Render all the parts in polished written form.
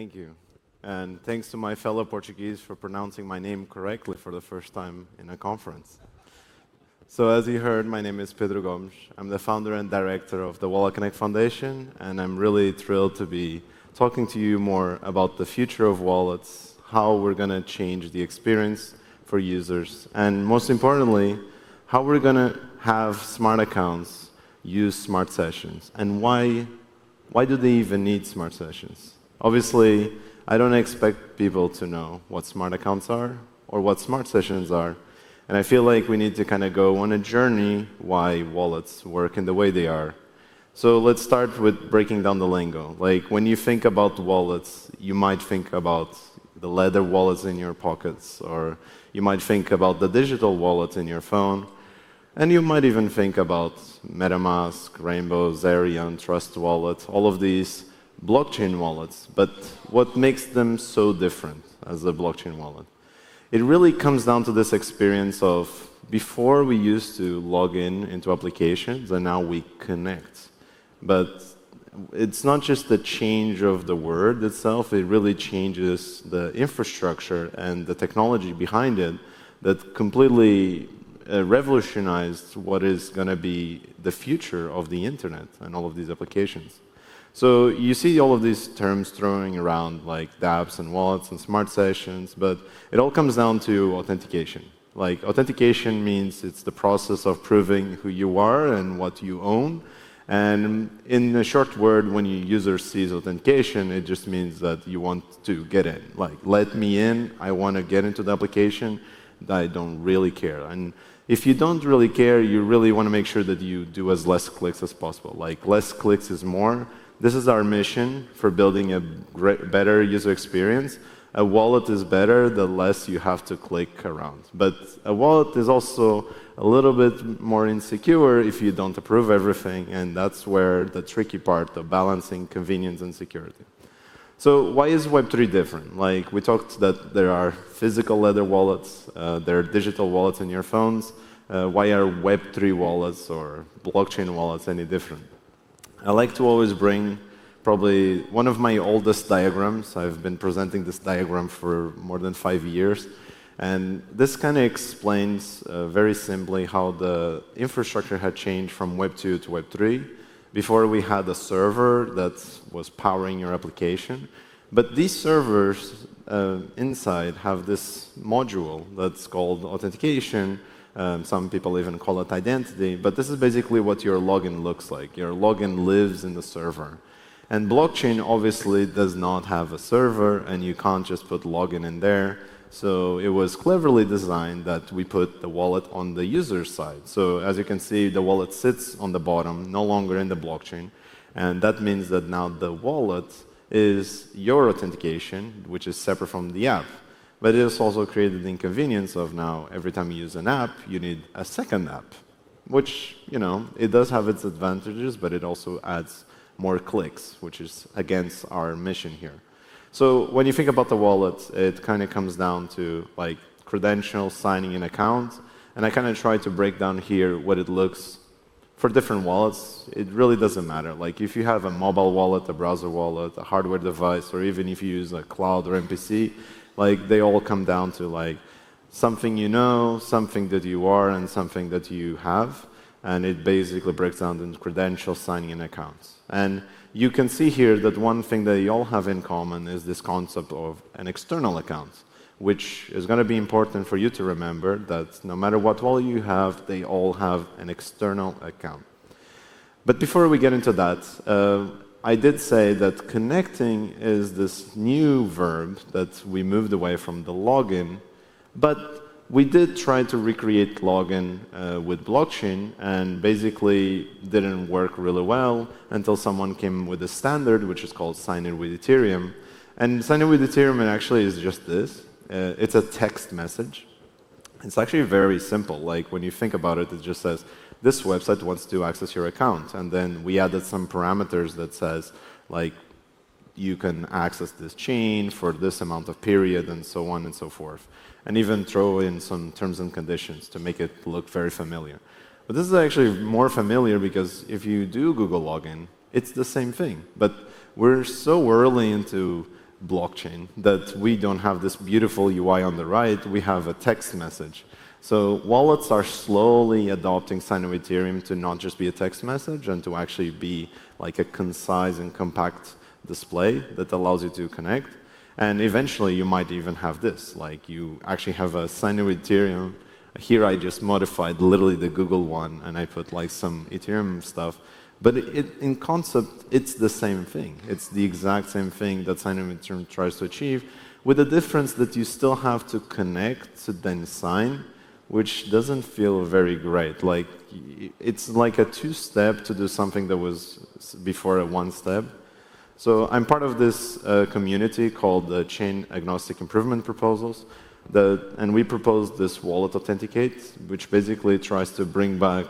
Thank you. And thanks to my fellow Portuguese for pronouncing my name correctly for the first time in a conference. So as you heard, my name is Pedro Gomes. I'm the founder and director of the Wallet Connect Foundation, and I'm really thrilled to be talking to you more about the future of wallets, how we're going to change the experience for users, and most importantly, how we're going to have smart accounts use smart sessions, and why do they even need smart sessions? Obviously, I don't expect people to know what smart accounts are or what smart sessions are. And I feel like we need to kind of go on a journey why wallets work in the way they are. So let's start with breaking down the lingo. Like when you think about wallets, you might think about the leather wallets in your pockets, or you might think about the digital wallets in your phone, and you might even think about MetaMask, Rainbow, Zerion, Trust Wallet, all of these blockchain wallets. But what makes them so different as a blockchain wallet? It really comes down to this experience of before we used to log in into applications and now we connect. But it's not just the change of the word itself, it really changes the infrastructure and the technology behind it that completely revolutionized what is going to be the future of the internet and all of these applications. So you see all of these terms throwing around like dApps and wallets and smart sessions, but it all comes down to authentication. Like authentication means it's the process of proving who you are and what you own. And in a short word, when your user sees authentication, it just means that you want to get in. Like, let me in, I want to get into the application, I don't really care. And if you don't really care, you really want to make sure that you do as less clicks as possible. Like, less clicks is more. This is our mission for building a better user experience. A wallet is better the less you have to click around. But a wallet is also a little bit more insecure if you don't approve everything, and that's where the tricky part of balancing convenience and security. So why is Web3 different? Like we talked that there are physical leather wallets, there are digital wallets in your phones. Why are Web3 wallets or blockchain wallets any different? I like to always bring probably one of my oldest diagrams. I've been presenting this diagram for more than 5 years. And this kind of explains very simply how the infrastructure had changed from Web 2 to Web 3. Before we had a server that was powering your application. But these servers inside have this module that's called authentication. Some people even call it identity, but this is basically what your login looks like. Your login lives in the server. And blockchain obviously does not have a server, and you can't just put login in there. So it was cleverly designed that we put the wallet on the user side. So as you can see, the wallet sits on the bottom, no longer in the blockchain. And that means that now the wallet is your authentication, which is separate from the app. But it has also created the inconvenience of now, every time you use an app, you need a second app, which, you know, it does have its advantages, but it also adds more clicks, which is against our mission here. So when you think about the wallet, it kind of comes down to like credentials, signing an account, and I kind of try to break down here what it looks for different wallets. It really doesn't matter. Like if you have a mobile wallet, a browser wallet, a hardware device, or even if you use a cloud or MPC, like they all come down to like something you know, something that you are, and something that you have. And it basically breaks down into credentials, signing in accounts. And you can see here that one thing that you all have in common is this concept of an external account, which is going to be important for you to remember that no matter what wallet you have, they all have an external account. But before we get into that, I did say that connecting is this new verb that we moved away from the login, but we did try to recreate login with blockchain, and basically didn't work really well until someone came with a standard, which is called Sign In with Ethereum. And Sign In with Ethereum actually is just this. It's a text message. It's actually very simple. Like when you think about it, it just says, this website wants to access your account. And then we added some parameters that says, like, you can access this chain for this amount of period and so on and so forth. And even throw in some terms and conditions to make it look very familiar. But this is actually more familiar because if you do Google login, it's the same thing. But we're so early into blockchain, that we don't have this beautiful UI on the right, we have a text message. So wallets are slowly adopting signing with Ethereum to not just be a text message and to actually be like a concise and compact display that allows you to connect. And eventually you might even have this, like you actually have a signing with Ethereum. Here I just modified literally the Google one and I put like some Ethereum stuff. But in concept, it's the same thing. It's the exact same thing that signing with Ethereum tries to achieve, with the difference that you still have to connect to then sign, which doesn't feel very great. Like, it's like a two-step to do something that was before a one-step. So I'm part of this community called the Chain Agnostic Improvement Proposals. And we proposed this Wallet Authenticate, which basically tries to bring back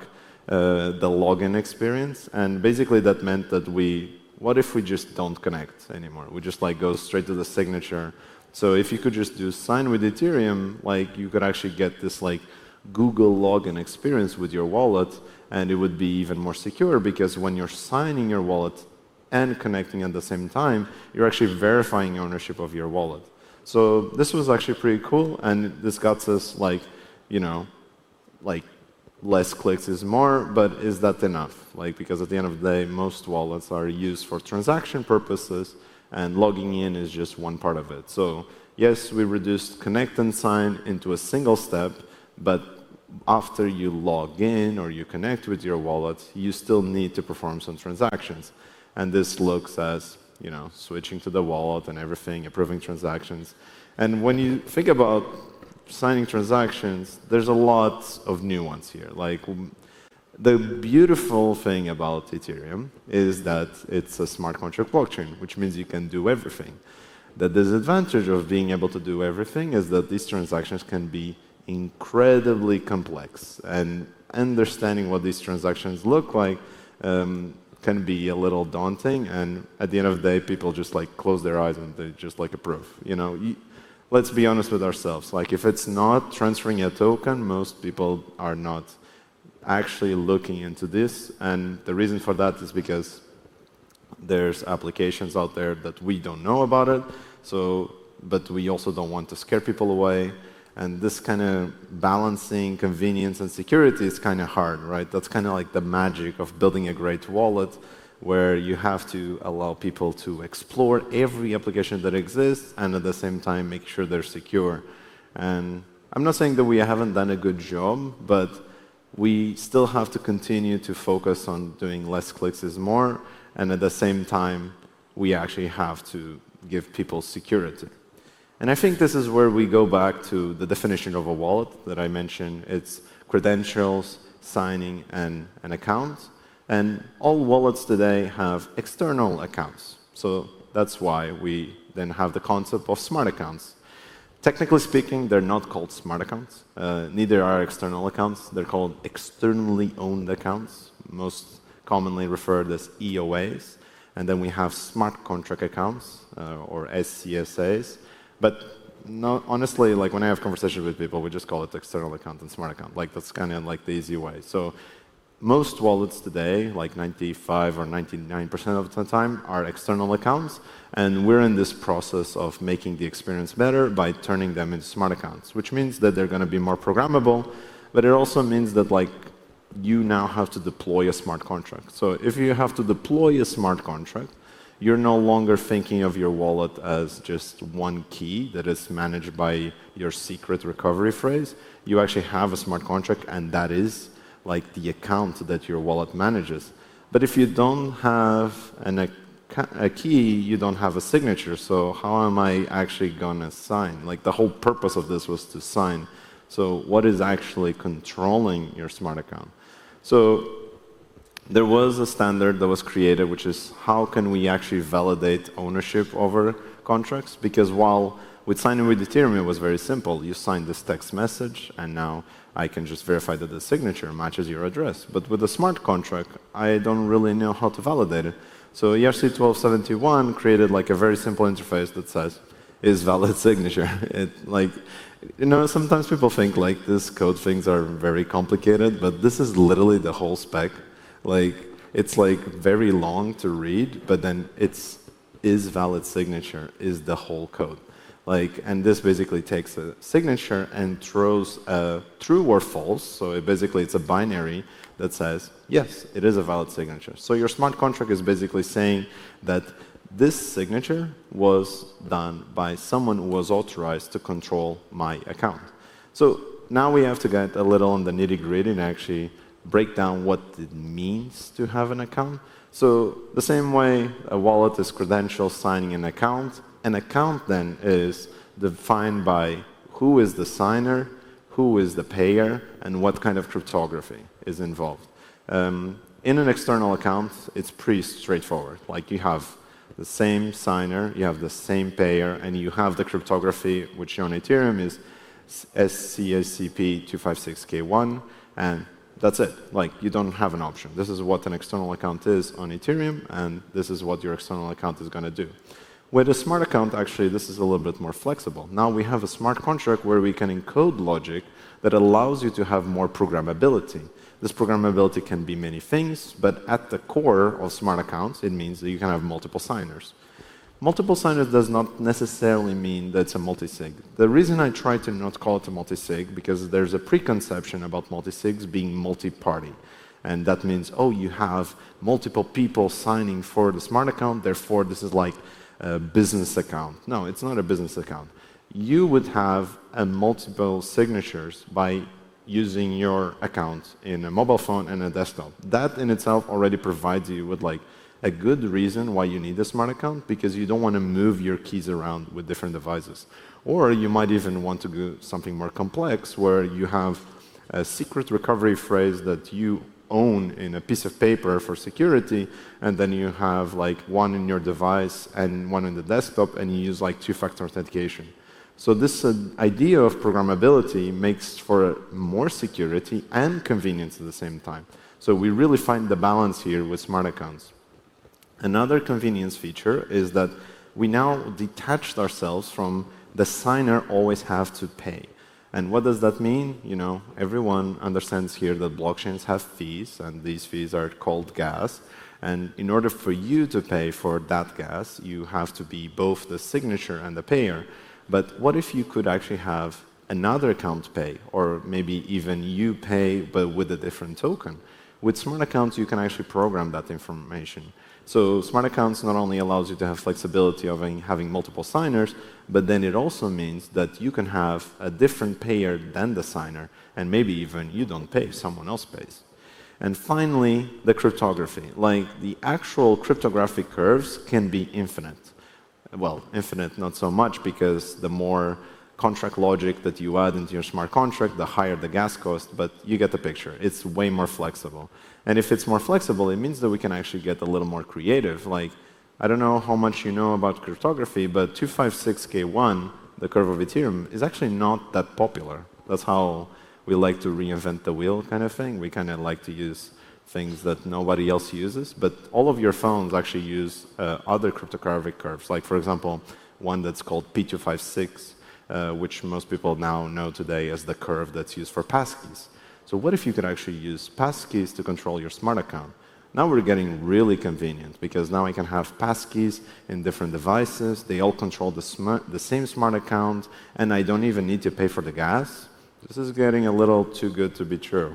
the login experience. And basically that meant that what if we just don't connect anymore? We just like go straight to the signature. So if you could just do sign with Ethereum, like you could actually get this like Google login experience with your wallet, and it would be even more secure because when you're signing your wallet and connecting at the same time, you're actually verifying ownership of your wallet. So this was actually pretty cool, and this got us like, you know, like less clicks is more, but is that enough? Like, because at the end of the day, most wallets are used for transaction purposes, and logging in is just one part of it. So yes, we reduced connect and sign into a single step, but after you log in or you connect with your wallet, you still need to perform some transactions. And this looks as, you know, switching to the wallet and everything, approving transactions. And when you think about signing transactions, there's a lot of nuance here. Like, the beautiful thing about Ethereum is that it's a smart contract blockchain, which means you can do everything. The disadvantage of being able to do everything is that these transactions can be incredibly complex, and understanding what these transactions look like can be a little daunting, and at the end of the day, people just like close their eyes and they just like approve. You know, let's be honest with ourselves. Like, if it's not transferring a token, most people are not actually looking into this, and the reason for that is because there's applications out there that we don't know about it. So, but we also don't want to scare people away. And this kind of balancing convenience and security is kind of hard, right? That's kind of like the magic of building a great wallet, where you have to allow people to explore every application that exists and at the same time make sure they're secure. And I'm not saying that we haven't done a good job, but we still have to continue to focus on doing less clicks is more, and at the same time, we actually have to give people security. And I think this is where we go back to the definition of a wallet that I mentioned. It's credentials, signing, and an account. And all wallets today have external accounts. So that's why we then have the concept of smart accounts. Technically speaking, they're not called smart accounts. Neither are external accounts. They're called externally owned accounts, most commonly referred as EOAs. And then we have smart contract accounts, or SCSAs. But no, honestly, like when I have conversations with people, we just call it external account and smart account. Like, that's kind of like the easy way. So most wallets today, like 95 or 99% of the time, are external accounts. And we're in this process of making the experience better by turning them into smart accounts, which means that they're going to be more programmable. But it also means that, like, you now have to deploy a smart contract. So if you have to deploy a smart contract, you're no longer thinking of your wallet as just one key that is managed by your secret recovery phrase. You actually have a smart contract, and that is like the account that your wallet manages. But if you don't have a key, you don't have a signature. So how am I actually going to sign? Like, the whole purpose of this was to sign. So what is actually controlling your smart account? So there was a standard that was created, which is how can we actually validate ownership over contracts? Because while with signing with Ethereum, it was very simple. You sign this text message, and now I can just verify that the signature matches your address. But with a smart contract, I don't really know how to validate it. So ERC-1271 created like a very simple interface that says, is valid signature. Sometimes people think like this code things are very complicated, but this is literally the whole spec. Like, it's like very long to read, but then it's is valid signature is the whole code. And this basically takes a signature and throws a true or false. So it's a binary that says, yes, it is a valid signature. So your smart contract is basically saying that this signature was done by someone who was authorized to control my account. So now we have to get a little on the nitty-gritty and actually break down what it means to have an account. So the same way a wallet is credentials signing an account then is defined by who is the signer, who is the payer, and what kind of cryptography is involved. In an external account, it's pretty straightforward. You have the same signer, you have the same payer, and you have the cryptography, which on Ethereum is SCSCP256K1, and that's it. You don't have an option. This is what an external account is on Ethereum, and this is what your external account is going to do. With a smart account, actually, this is a little bit more flexible. Now we have a smart contract where we can encode logic that allows you to have more programmability. This programmability can be many things, but at the core of smart accounts, it means that you can have multiple signers. Multiple signers does not necessarily mean that it's a multisig. The reason I try to not call it a multisig, because there's a preconception about multisigs being multi-party. And that means, oh, you have multiple people signing for the smart account, therefore this is like a business account. No, it's not a business account. You would have multiple signatures by using your account in a mobile phone and a desktop. That in itself already provides you with a good reason why you need a smart account, because you don't want to move your keys around with different devices. Or you might even want to do something more complex where you have a secret recovery phrase that you own in a piece of paper for security, and then you have one in your device and one in the desktop, and you use two-factor authentication. So this idea of programmability makes for more security and convenience at the same time. So we really find the balance here with smart accounts. Another convenience feature is that we now detached ourselves from the signer always have to pay. And what does that mean? Everyone understands here that blockchains have fees, and these fees are called gas. And in order for you to pay for that gas, you have to be both the signature and the payer. But what if you could actually have another account pay, or maybe even you pay but with a different token? With smart accounts, you can actually program that information. So smart accounts not only allows you to have flexibility of having multiple signers, but then it also means that you can have a different payer than the signer, and maybe even you don't pay, someone else pays. And finally, the cryptography. The actual cryptographic curves can be infinite. Well, infinite not so much, because the more contract logic that you add into your smart contract, the higher the gas cost, but you get the picture. It's way more flexible. And if it's more flexible, it means that we can actually get a little more creative. I don't know how much you know about cryptography, but 256K1, the curve of Ethereum, is actually not that popular. That's how we like to reinvent the wheel kind of thing. We kind of like to use things that nobody else uses, but all of your phones actually use other cryptographic curves. For example, one that's called P256, which most people now know today as the curve that's used for passkeys. So what if you could actually use passkeys to control your smart account? Now we're getting really convenient, because now I can have passkeys in different devices. They all control the same smart account, and I don't even need to pay for the gas. This is getting a little too good to be true.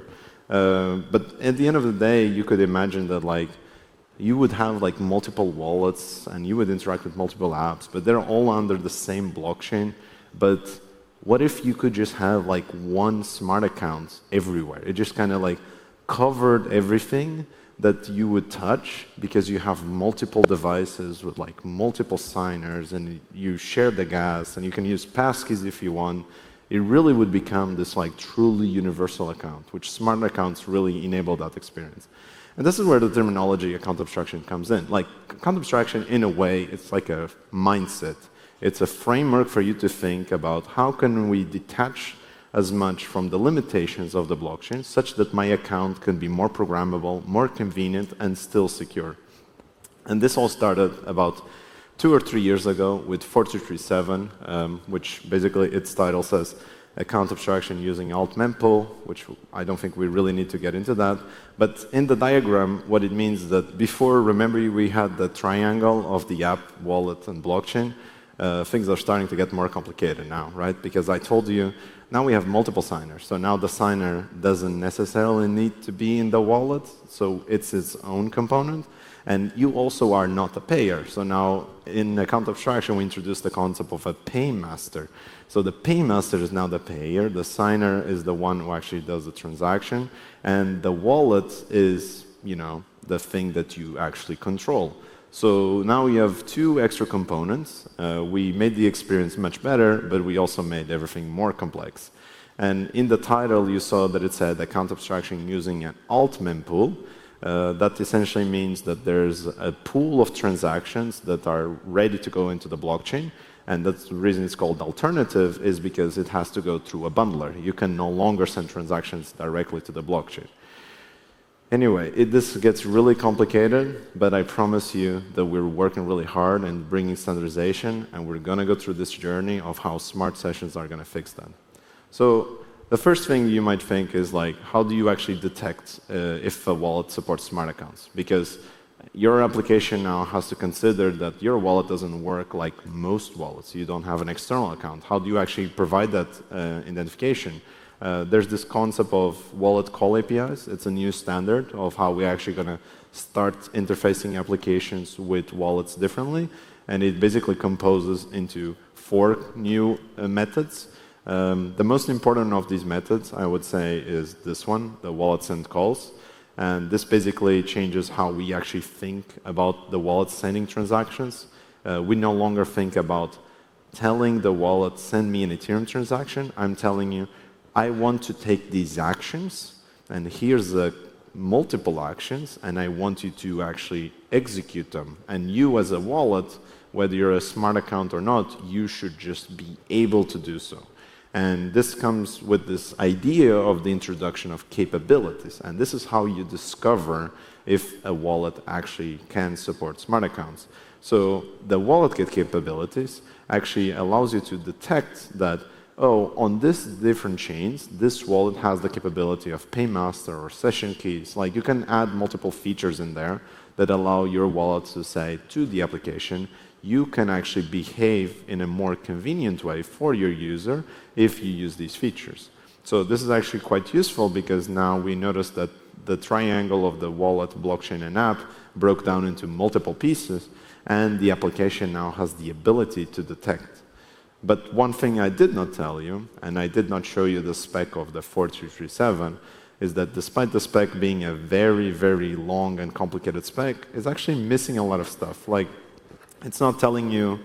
But at the end of the day, you could imagine that you would have multiple wallets, and you would interact with multiple apps, but they're all under the same blockchain. But what if you could just have one smart account everywhere? It just kind of covered everything that you would touch, because you have multiple devices with multiple signers, and you share the gas, and you can use passkeys if you want. It really would become this truly universal account, which smart accounts really enable that experience. And this is where the terminology account abstraction comes in. Account abstraction, in a way, it's like a mindset. It's a framework for you to think about how can we detach as much from the limitations of the blockchain such that my account can be more programmable, more convenient, and still secure. And this all started about 2 or 3 years ago with 4237, which basically its title says, account abstraction using alt-mempool, which I don't think we really need to get into that. But in the diagram, what it means is that before, remember, we had the triangle of the app, wallet, and blockchain. Things are starting to get more complicated now, right? Because I told you, now we have multiple signers. So now the signer doesn't necessarily need to be in the wallet, so it's its own component. And you also are not a payer. So now in account abstraction, we introduced the concept of a paymaster. So the paymaster is now the payer. The signer is the one who actually does the transaction. And the wallet is, the thing that you actually control. So now we have two extra components. We made the experience much better, but we also made everything more complex. And in the title, you saw that it said account abstraction using an alt-mempool. That essentially means that there's a pool of transactions that are ready to go into the blockchain. And that's the reason it's called alternative, is because it has to go through a bundler. You can no longer send transactions directly to the blockchain. Anyway, this gets really complicated, but I promise you that we're working really hard and bringing standardization, and we're going to go through this journey of how smart sessions are going to fix that. So the first thing you might think is like, how do you actually detect if a wallet supports smart accounts? Because your application now has to consider that your wallet doesn't work like most wallets. You don't have an external account. How do you actually provide that identification? There's this concept of wallet call APIs. It's a new standard of how we're actually going to start interfacing applications with wallets differently. And it basically composes into 4 new methods. The most important of these methods, I would say, is this one, the wallet send calls. And this basically changes how we actually think about the wallet sending transactions. We no longer think about telling the wallet, send me an Ethereum transaction. I'm telling you, I want to take these actions, and here's the multiple actions, and I want you to actually execute them. And you as a wallet, whether you're a smart account or not, you should just be able to do so. And this comes with this idea of the introduction of capabilities. And this is how you discover if a wallet actually can support smart accounts. So the wallet get capabilities actually allows you to detect that, oh, on this different chains, this wallet has the capability of paymaster or session keys. Like, you can add multiple features in there that allow your wallet to say to the application, you can actually behave in a more convenient way for your user if you use these features. So this is actually quite useful because now we notice that the triangle of the wallet, blockchain, and app broke down into multiple pieces, and the application now has the ability to detect. But one thing I did not tell you, and I did not show you the spec of the 4337, is that despite the spec being a very, very long and complicated spec, it's actually missing a lot of stuff. Like, it's not telling you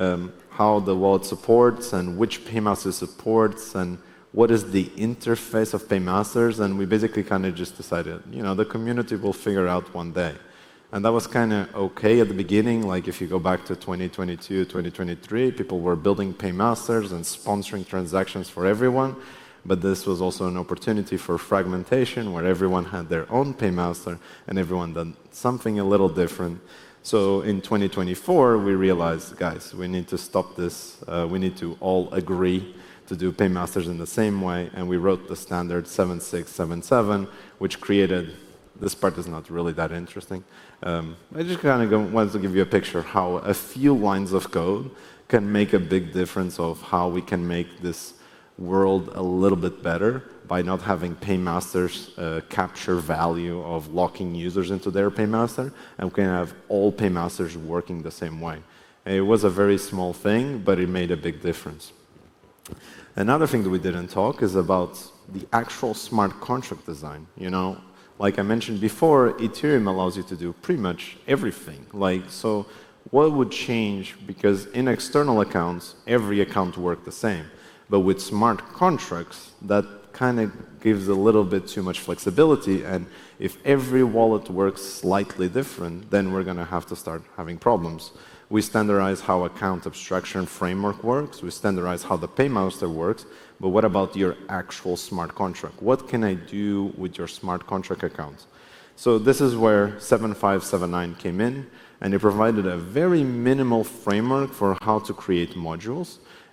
how the wallet supports and which paymaster supports and what is the interface of paymasters. And we basically kind of just decided, the community will figure out one day. And that was kind of okay at the beginning. Like, if you go back to 2022, 2023, people were building paymasters and sponsoring transactions for everyone. But this was also an opportunity for fragmentation, where everyone had their own paymaster and everyone did something a little different. So in 2024, we realized, guys, we need to stop this. We need to all agree to do paymasters in the same way. And we wrote the standard 7677, which created, this part is not really that interesting. I just kind of wanted to give you a picture how a few lines of code can make a big difference of how we can make this world a little bit better by not having paymasters capture value of locking users into their paymaster, and we can have all paymasters working the same way. It was a very small thing, but it made a big difference. Another thing that we didn't talk is about the actual smart contract design. Like I mentioned before, Ethereum allows you to do pretty much everything. So what would change? Because in external accounts, every account worked the same. But with smart contracts, that kind of gives a little bit too much flexibility. And if every wallet works slightly different, then we're going to have to start having problems. We standardize how account abstraction framework works. We standardize how the paymaster works. But what about your actual smart contract? What can I do with your smart contract account? So this is where 7579 came in, and it provided a very minimal framework for how to create modules.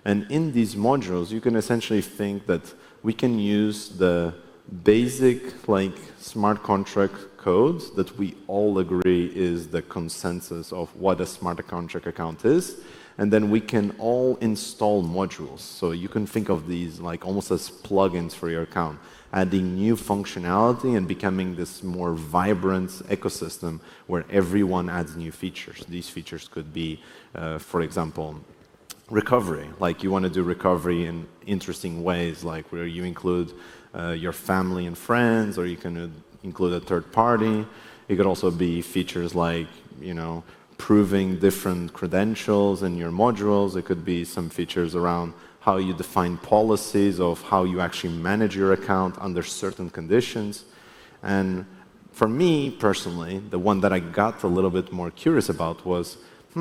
And in these modules, you can essentially think that we can use the basic smart contract code that we all agree is the consensus of what a smart contract account is. And then we can all install modules. So you can think of these almost as plugins for your account, adding new functionality and becoming this more vibrant ecosystem where everyone adds new features. These features could be, for example, recovery. You want to do recovery in interesting ways, where you include your family and friends, or you can include a third party. It could also be features proving different credentials in your modules. It could be some features around how you define policies of how you actually manage your account under certain conditions. And for me personally, the one that I got a little bit more curious about was,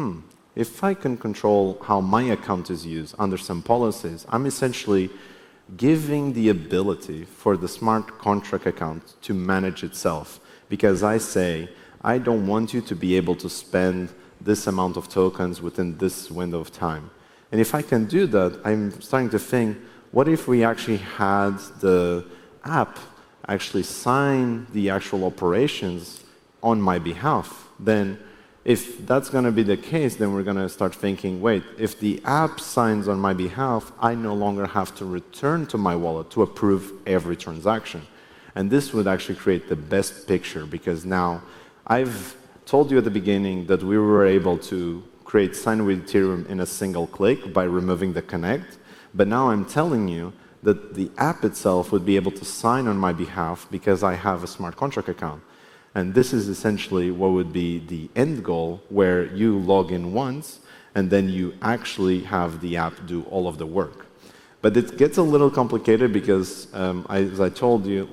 if I can control how my account is used under some policies, I'm essentially giving the ability for the smart contract account to manage itself. Because I say, I don't want you to be able to spend this amount of tokens within this window of time. And if I can do that, I'm starting to think, what if we actually had the app actually sign the actual operations on my behalf? Then if that's going to be the case, then we're going to start thinking, wait, if the app signs on my behalf, I no longer have to return to my wallet to approve every transaction. And this would actually create the best picture, because now I've told you at the beginning that we were able to create Sign with Ethereum in a single click by removing the connect. But now I'm telling you that the app itself would be able to sign on my behalf because I have a smart contract account. And this is essentially what would be the end goal, where you log in once and then you actually have the app do all of the work. But it gets a little complicated because, as I told you,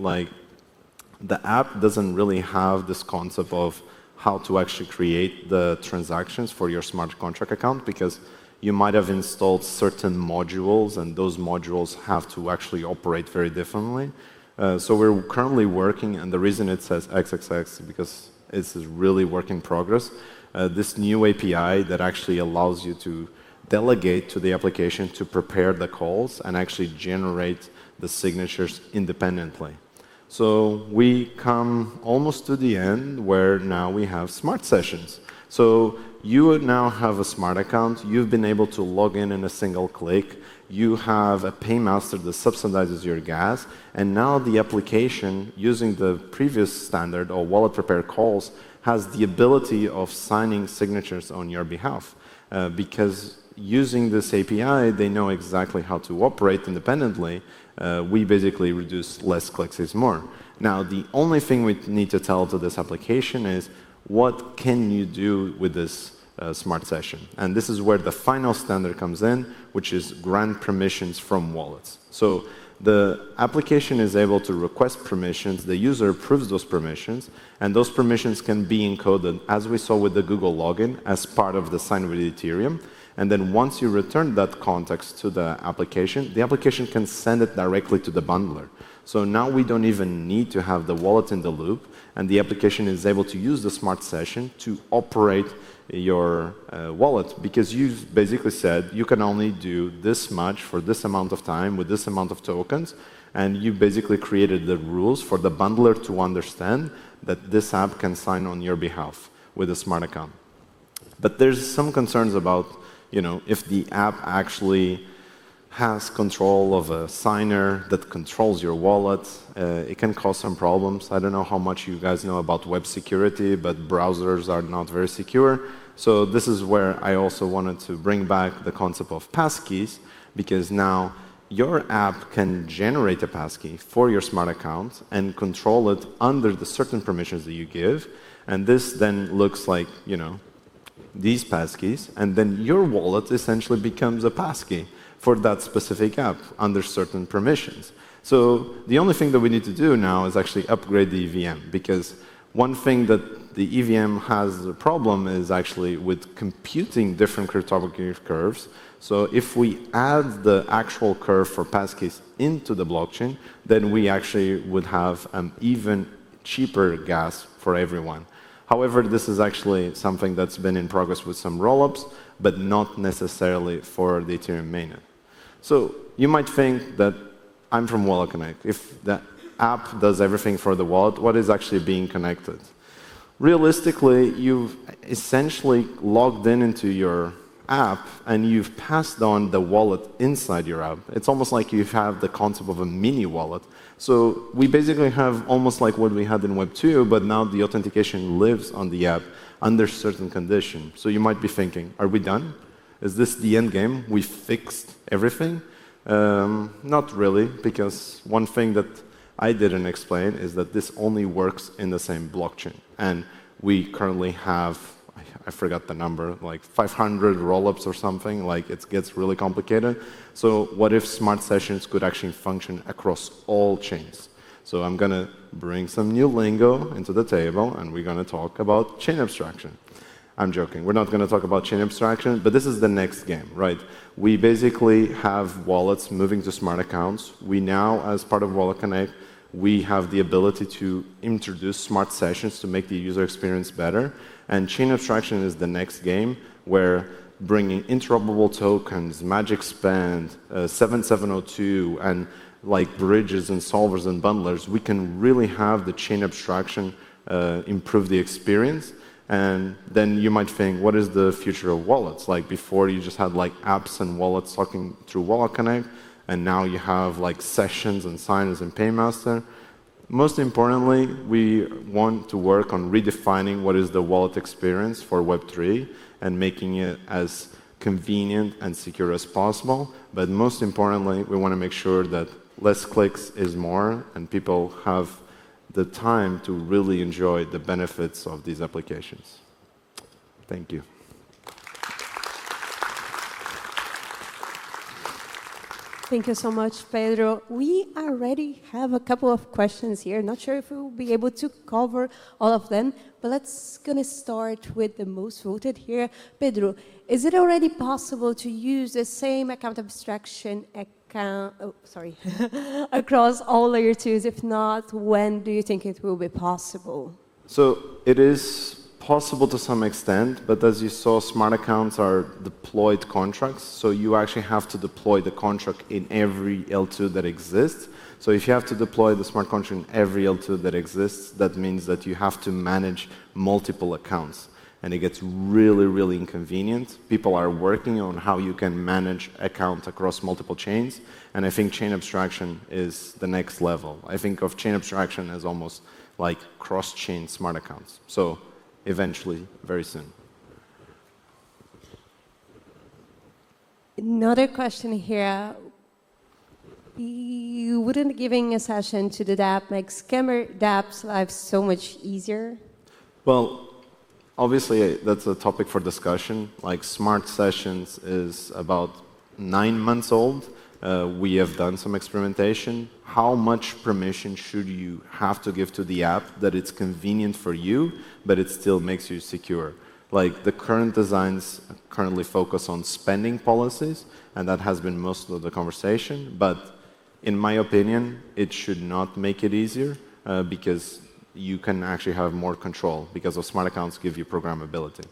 the app doesn't really have this concept of how to actually create the transactions for your smart contract account, because you might have installed certain modules, and those modules have to actually operate very differently. So we're currently working, and the reason it says XXX, because it's really work in progress, this new API that actually allows you to delegate to the application to prepare the calls and actually generate the signatures independently. So we come almost to the end, where now we have smart sessions. So you now have a smart account. You've been able to log in a single click. You have a paymaster that subsidizes your gas. And now the application, using the previous standard or wallet prepare calls, has the ability of signing signatures on your behalf. Because using this API, they know exactly how to operate independently. We basically reduce less clicks is more. Now, the only thing we need to tell to this application is, what can you do with this smart session? And this is where the final standard comes in, which is grant permissions from wallets. So the application is able to request permissions, the user approves those permissions, and those permissions can be encoded, as we saw with the Google login, as part of the Sign with Ethereum. And then once you return that context to the application can send it directly to the bundler. So now we don't even need to have the wallet in the loop, and the application is able to use the smart session to operate your wallet, because you've basically said you can only do this much for this amount of time with this amount of tokens, and you basically created the rules for the bundler to understand that this app can sign on your behalf with a smart account. But there's some concerns about, if the app actually has control of a signer that controls your wallet, it can cause some problems. I don't know how much you guys know about web security, but browsers are not very secure. So this is where I also wanted to bring back the concept of passkeys, because now your app can generate a passkey for your smart account and control it under the certain permissions that you give. And this then looks like, these passkeys, and then your wallet essentially becomes a passkey for that specific app under certain permissions. So the only thing that we need to do now is actually upgrade the EVM, because one thing that the EVM has a problem is actually with computing different cryptographic curves. So if we add the actual curve for passkeys into the blockchain, then we actually would have an even cheaper gas for everyone. However, this is actually something that's been in progress with some rollups, but not necessarily for the Ethereum mainnet. So you might think that I'm from Wallet Connect. If the app does everything for the wallet, what is actually being connected? Realistically, you've essentially logged into your app and you've passed on the wallet inside your app. It's almost like you have the concept of a mini wallet. So we basically have almost like what we had in Web 2, but now the authentication lives on the app under certain conditions. So you might be thinking, are we done? Is this the end game? We fixed everything? Not really, because one thing that I didn't explain is that this only works in the same blockchain. And we currently have, I forgot the number, like 500 rollups or something. Like it gets really complicated. So what if smart sessions could actually function across all chains? So I'm going to bring some new lingo into the table, and we're going to talk about chain abstraction. I'm joking. We're not going to talk about chain abstraction, but this is the next game, right? We basically have wallets moving to smart accounts. We now, as part of Wallet Connect, we have the ability to introduce smart sessions to make the user experience better. And chain abstraction is the next game where bringing interoperable tokens, magic spend, 7702, and like bridges and solvers and bundlers, we can really have the chain abstraction improve the experience. And then you might think, what is the future of wallets? Like before, you just had like apps and wallets talking through Wallet Connect, and now you have like sessions and signers and Paymaster. Most importantly, we want to work on redefining what is the wallet experience for Web3 and making it as convenient and secure as possible. But most importantly, we want to make sure that less clicks is more, and people have the time to really enjoy the benefits of these applications. Thank you. Thank you so much, Pedro. We already have a couple of questions here. Not sure if we'll be able to cover all of them, but let's gonna start with the most voted here. Pedro, is it already possible to use the same account abstraction across all layer 2s? If not, when do you think it will be possible? So it is possible to some extent, but as you saw, smart accounts are deployed contracts, so you actually have to deploy the contract in every L2 that exists. So if you have to deploy the smart contract in every L2 that exists, that means that you have to manage multiple accounts. And it gets really, really inconvenient. People are working on how you can manage accounts across multiple chains, and I think chain abstraction is the next level. I think of chain abstraction as almost like cross-chain smart accounts. So eventually, very soon. Another question here. You wouldn't giving a session to the dApp make scammer dApps' life so much easier? Well, obviously, that's a topic for discussion. Like smart sessions is about 9 months old. We have done some experimentation. How much permission should you have to give to the app that it's convenient for you, but it still makes you secure? Like the current designs currently focus on spending policies, and that has been most of the conversation. But in my opinion, it should not make it easier because you can actually have more control because of smart accounts give you programmability.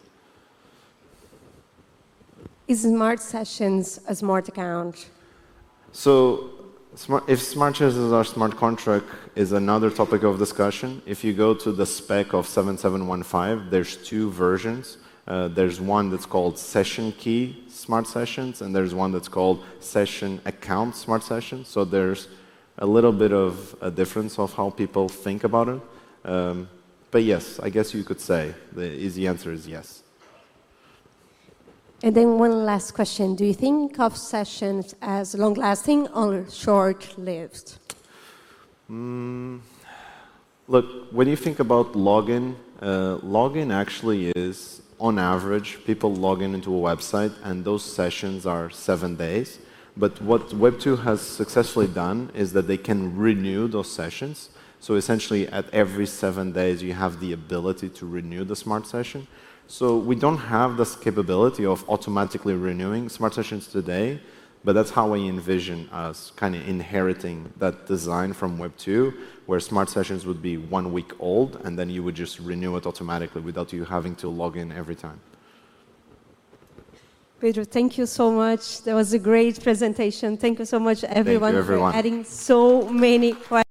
Is smart sessions a smart account? So if smart sessions are smart contract is another topic of discussion. If you go to the spec of 7715, there's 2 versions. There's one that's called session key smart sessions, and there's one that's called session account smart sessions. So there's a little bit of a difference of how people think about it. But yes, I guess you could say the easy answer is yes. And then one last question. Do you think of sessions as long-lasting or short-lived? Look, when you think about login, login actually is, on average, people log in into a website, and those sessions are 7 days. But what Web2 has successfully done is that they can renew those sessions. So essentially, at every 7 days, you have the ability to renew the smart session. So we don't have this capability of automatically renewing smart sessions today, but that's how I envision us kind of inheriting that design from Web2, where smart sessions would be 1 week old, and then you would just renew it automatically without you having to log in every time. Pedro, thank you so much. That was a great presentation. Thank you so much, everyone, everyone. for adding so many questions.